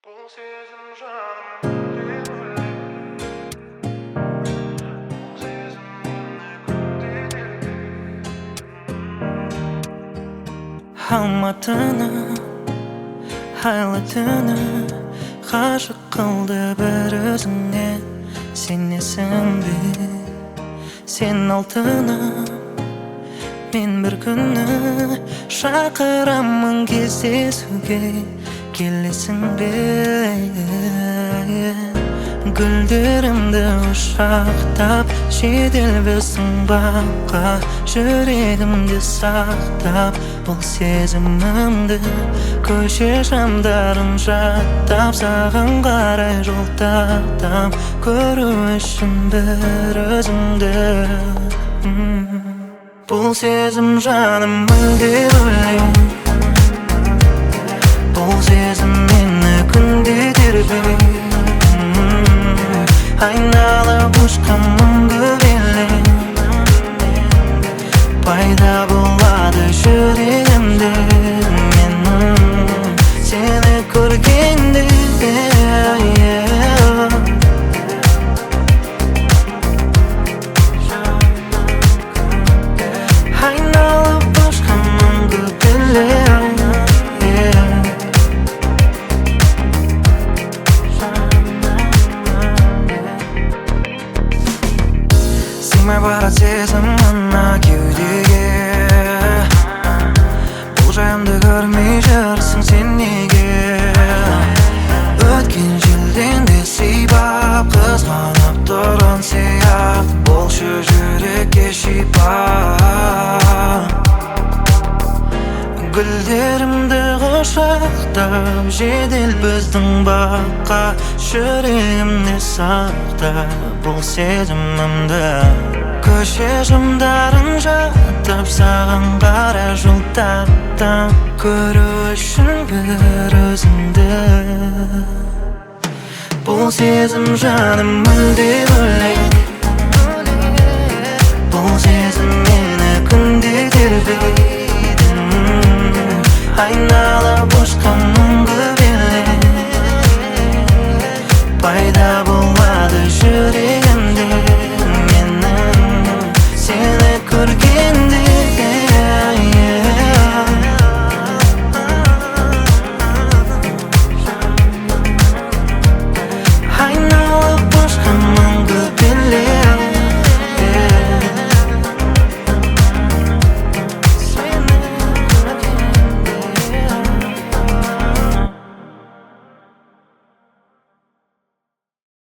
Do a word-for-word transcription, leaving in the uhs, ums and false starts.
Бұл сезім жаным мүлде бөлек. Бұл сезім мені күнде тербейді. Алматының айлы түні ғашық қылды бір өзіңе. Сенесің бе? Сен алтыным, мен бір күні шақырамын кездесуге. Келесің бе? Гүлдерімді ұшақтап жедел біздің баққа, жүрегімде сақтап бұл сезімімді. Көше шамдарын жаттап саған қарай жол тартам, көру үшін бір өзіңді. Бұл сезім жаным мүлде бөлек. Бұл сезім мені күнде тербейді. Айналып ұшқан мұңды белең пайда болады жүрегімде. Менің сені көргенде айналып ұшқан мұңды белең. Сыймай барат сезім мына кеудеге. Бұл жайымды көрмей жүрсің сен неге? Өткен желден де сипап қызғанып тұрған сияқты болшы жүрекке шипа. Гүлдерімді құшақтап жедел біздің баққа, жүрегімде сақтап бұл сезімімді. Көше жымдарын жаттап саған қарай жол тартам, көру үшін бір өзіңді. Бұл сезім жаным мүлде бөлек.